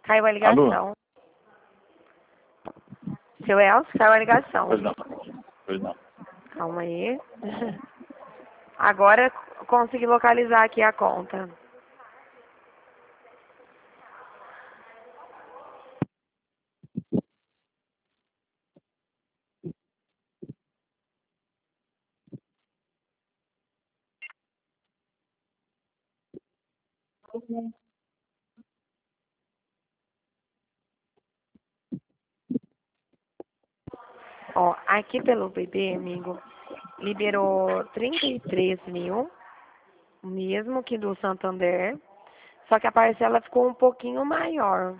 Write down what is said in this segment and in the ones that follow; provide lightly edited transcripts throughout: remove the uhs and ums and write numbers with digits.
Caiu a Alô? ligação. Seu Elcio, caiu a ligação. Pois não. Pois não. Calma aí. Agora consegui localizar aqui a conta. Ó, aqui pelo BB, amigo, liberou 33 mil, mesmo que do Santander, só que a parcela ficou um pouquinho maior.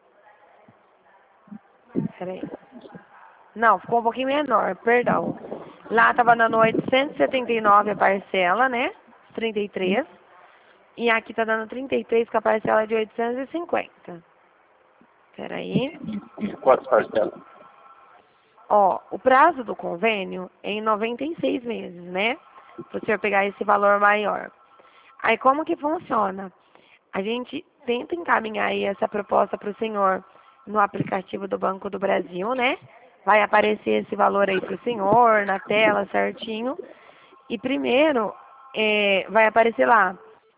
Peraí. Não, ficou um pouquinho menor, perdão. Lá tava dando 879 a parcela, né? 33. E aqui tá dando 33 com a parcela de 850. Peraí. Em quantas parcelas? Ó, o prazo do convênio é em 96 meses, né? Para o senhor pegar esse valor maior. Aí como que funciona? A gente tenta encaminhar aí essa proposta para o senhor no aplicativo do Banco do Brasil, né? Vai aparecer esse valor aí para o senhor na tela certinho. E primeiro vai aparecer lá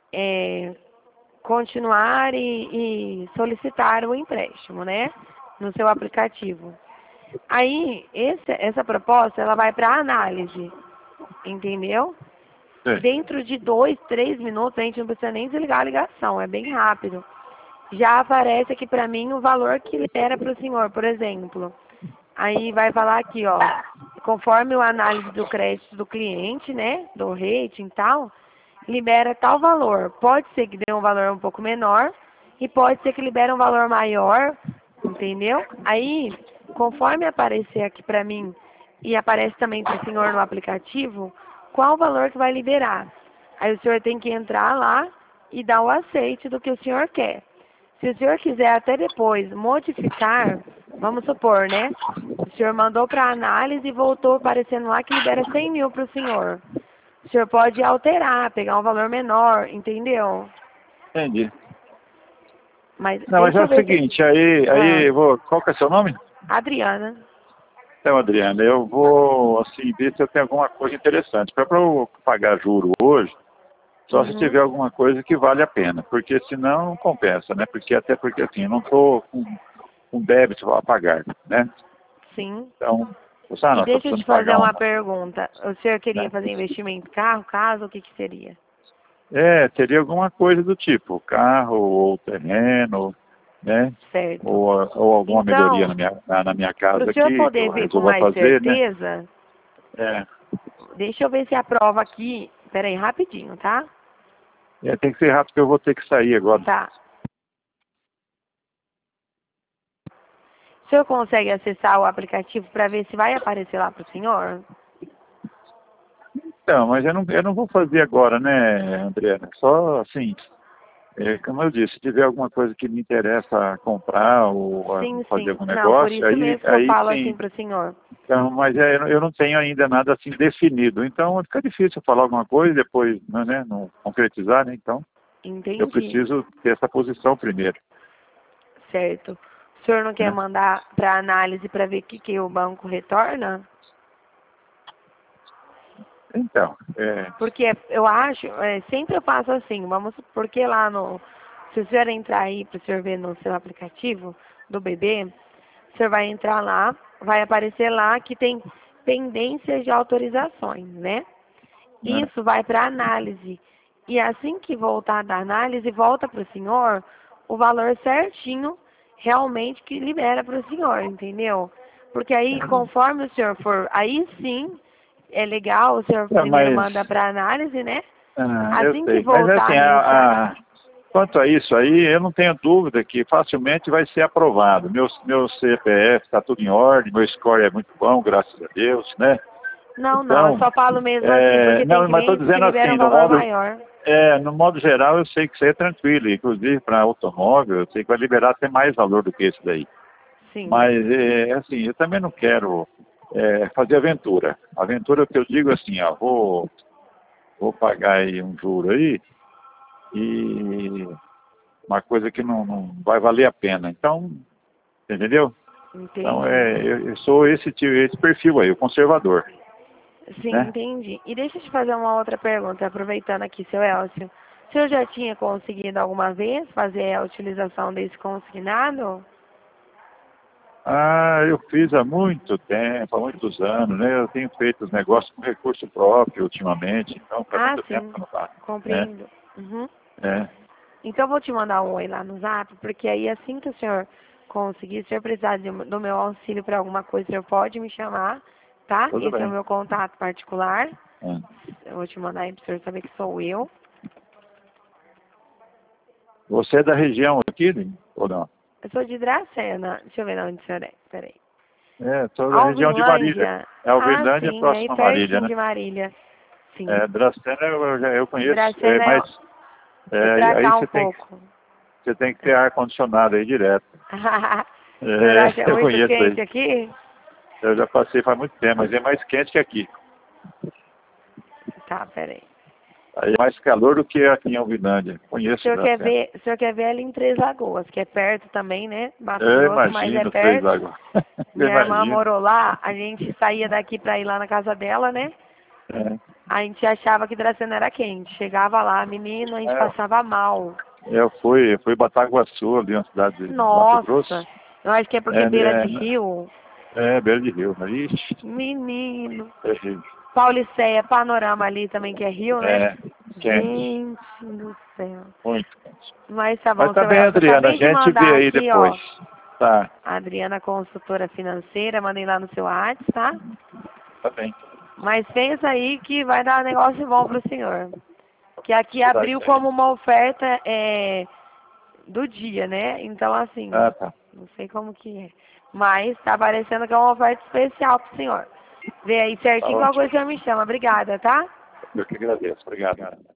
continuar e solicitar o empréstimo, né? No seu aplicativo. Aí, essa proposta, ela vai para análise, entendeu? Sim. Dentro de 2, 3 minutos, a gente não precisa nem desligar a ligação, é bem rápido. Já aparece aqui para mim o valor que libera para o senhor, por exemplo. Aí vai falar aqui, ó, conforme a análise do crédito do cliente, né, do rating e tal, libera tal valor. Pode ser que dê um valor um pouco menor e pode ser que libere um valor maior, entendeu? Aí, conforme aparecer aqui para mim e aparece também para o senhor no aplicativo, qual o valor que vai liberar? Aí o senhor tem que entrar lá e dar o aceite do que o senhor quer. Se o senhor quiser até depois modificar, vamos supor, né? O senhor mandou para análise e voltou aparecendo lá que libera 100 mil para o senhor. O senhor pode alterar, pegar um valor menor, entendeu? Entendi. Mas Não, mas deixa é eu o ver se... seguinte, aí qual que é seu nome? Adriana. Então, Adriana, eu vou, assim, ver se eu tenho alguma coisa interessante. Para eu pagar juro hoje, só se tiver alguma coisa que vale a pena, porque senão não compensa, né? Até porque, assim, eu não estou com débito a pagar, né? Sim. Então, não E estou deixa eu te precisando fazer pagar uma uma, pergunta. O senhor queria né? fazer investimento em carro, casa, o que que seria? Teria alguma coisa do tipo, carro ou terreno, né? Certo. Ou alguma melhoria Então, na minha para o casa senhor aqui, que poder eu ver com resolva mais fazer, né? certeza, É, deixa eu ver se a prova aqui... Pera aí, rapidinho, tá? tem que ser rápido que eu vou ter que sair agora. Tá. O senhor consegue acessar o aplicativo para ver se vai aparecer lá para o senhor? Então, mas eu não vou fazer agora, né, André? Só assim, como eu disse, se tiver alguma coisa que me interessa comprar ou Sim, fazer sim. algum Não, por negócio, isso aí, mesmo que eu aí falo assim sim. para o senhor. Então, mas eu não tenho ainda nada assim definido. Então fica difícil falar alguma coisa e depois, né, não concretizar, né? Então eu Entendi. preciso ter essa posição primeiro. Certo. O senhor não quer Né? mandar para análise para ver o que o banco retorna? Então, Porque eu acho, sempre eu faço assim, porque lá no, se o senhor entrar aí para o senhor ver no seu aplicativo do bebê, o senhor vai entrar lá, vai aparecer lá que tem pendências de autorizações, né? né? Isso vai para análise. E assim que voltar da análise, volta para o senhor o valor certinho, realmente, que libera para o senhor, entendeu? Porque aí, conforme o senhor for, aí sim, é legal, o senhor primeiro Mas manda para análise, né? eu Assim que sei. Mas assim, voltar nisso, quanto a isso aí, eu não tenho dúvida que facilmente vai ser aprovado. Meu CPF está tudo em ordem, meu score é muito bom, graças a Deus, né? não, eu Então, só falo mesmo assim, porque tem não, mas estou clientes que dizendo liberam assim, um valor maior. no modo geral, eu sei que isso aí é tranquilo, inclusive para automóvel, eu sei que vai liberar até mais valor do que esse daí. Sim, Mas, assim, eu também não quero fazer aventura. Aventura que eu digo assim, ó, vou pagar aí um juro aí e uma coisa que não vai valer a pena. Então, entendeu? Entendi. Então, eu sou esse perfil aí, o conservador. Sim, Né? entendi. E deixa eu te fazer uma outra pergunta, aproveitando aqui, seu Elcio. O senhor já tinha conseguido alguma vez fazer a utilização desse consignado? Ah, eu fiz há muito tempo, há muitos anos, né? Eu tenho feito os negócios com recurso próprio ultimamente, então faz Ah, muito tempo sim, que eu não faço, né? compreendo. Uhum. É, Então eu vou te mandar um oi lá no Zap, porque aí assim que o senhor conseguir, se o senhor precisar do meu auxílio para alguma coisa, o senhor pode me chamar, tá? tudo Esse é o bem. meu contato particular. É. Eu vou te mandar aí para o senhor saber que sou eu. Você é da região aqui, ou não? Eu sou de Dracena. Deixa eu ver de onde o senhor é. Peraí. É, sou da região de Marília. Alvinlândia. Ah, Alvinlândia é sim, aí próximo a Marília, pertinho né? de Marília. Sim. É, Dracena eu conheço, Dracena mas é pra aí cá um pouco. você tem que ter ar-condicionado aí direto. O senhor acha Eu muito conheço quente aí. aqui? Eu já passei faz muito tempo, mas é mais quente que aqui. Tá, peraí. Aí é mais calor do que aqui em Alvinlândia. O Conheço senhor quer Dracena. ver, o senhor quer ver ali em Três Lagoas, que é perto também, né? Mato Eu Grosso, mas é imagino, Três perto. Lagoas. Eu Minha irmã imagino. morou lá, a gente saía daqui pra ir lá na casa dela, né? É. A gente achava que Dracena era quente. Chegava lá, menino, a gente passava mal. Eu fui em Bataguaçu, ali na cidade de Mato Nossa, Grosso. eu acho que é porque beira de rio. Beira de Rio. Ixi, Menino. terrível. Paulicéia, Panorama ali também, que é rio, né? Quente. Gente do céu. Muito quente. Mas tá Mas bom, tá seu bem, Elcio. Eu Adriana, a acabei de gente vê mandar aí aqui, depois. ó. Tá, A Adriana, consultora financeira, mandei lá no seu WhatsApp, tá? tá bem. Mas pensa aí que vai dar negócio bom pro senhor. Que aqui Procurar abriu isso aí. como uma oferta do dia, né? Então, assim, Ah, tá. não sei como que é. Mas tá parecendo que é uma oferta especial pro senhor. Vê aí Tá certinho, qual ótimo. coisa o senhor me chama. Obrigada, tá? Eu que agradeço. Obrigado.